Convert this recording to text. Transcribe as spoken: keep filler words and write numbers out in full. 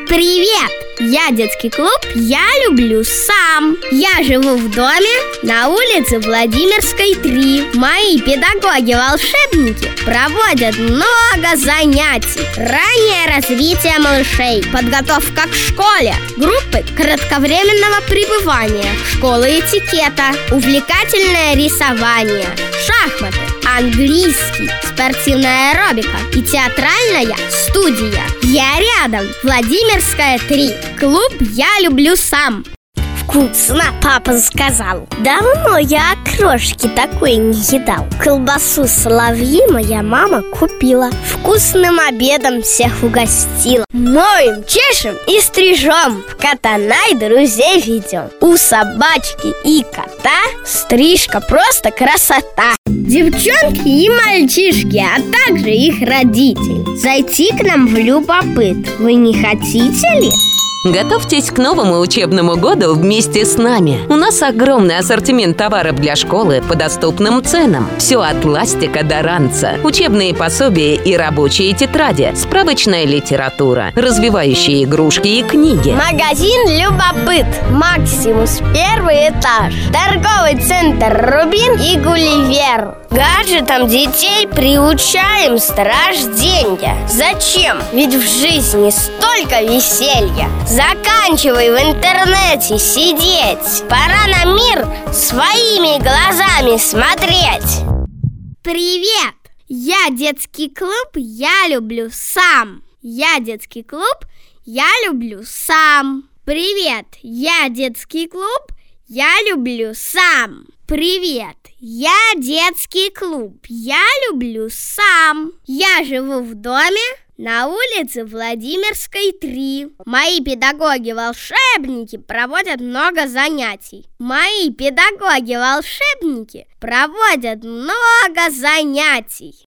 Привет! Я детский клуб «Я люблю сам». Я живу в доме на улице Владимирской, три. Мои педагоги-волшебники проводят много занятий. Раннее развитие малышей, подготовка к школе, группы кратковременного пребывания, школа этикета, увлекательное рисование, шахматы, английский, спортивная аэробика и театральная студия. Я рядом, Владимирская, три. Клуб «Я люблю сам». Вкусно, папа сказал. Давно я окрошки такой не едал. Колбасу соловьи моя мама купила. Вкусным обедом всех угостила. Моем, чешем и стрижем, в Котонай друзей ведем. У собачки и кота стрижка просто красота. Девчонки и мальчишки, а также их родители, зайти к нам в любопыт вы не хотите ли? Готовьтесь к новому учебному году вместе с нами. У нас огромный ассортимент товаров для школы по доступным ценам. Все от ластика до ранца. Учебные пособия и рабочие тетради, справочная литература, развивающие игрушки и книги. Магазин «Любопыт», Максимус, первый этаж. Торговый центр «Рубин» и «Гулливер». Гаджетам детей приучаем с рождения. Зачем? Ведь в жизни столько веселья. Заканчивай в интернете сидеть. Пора на мир своими глазами смотреть. Привет! Я детский клуб «Я люблю сам». Я детский клуб «Я люблю сам». Привет! Я детский клуб «Я люблю сам». Привет! Я детский клуб «Я люблю сам». Я живу в доме на улице Владимирской, три. Мои педагоги-волшебники проводят много занятий. Мои педагоги-волшебники проводят много занятий.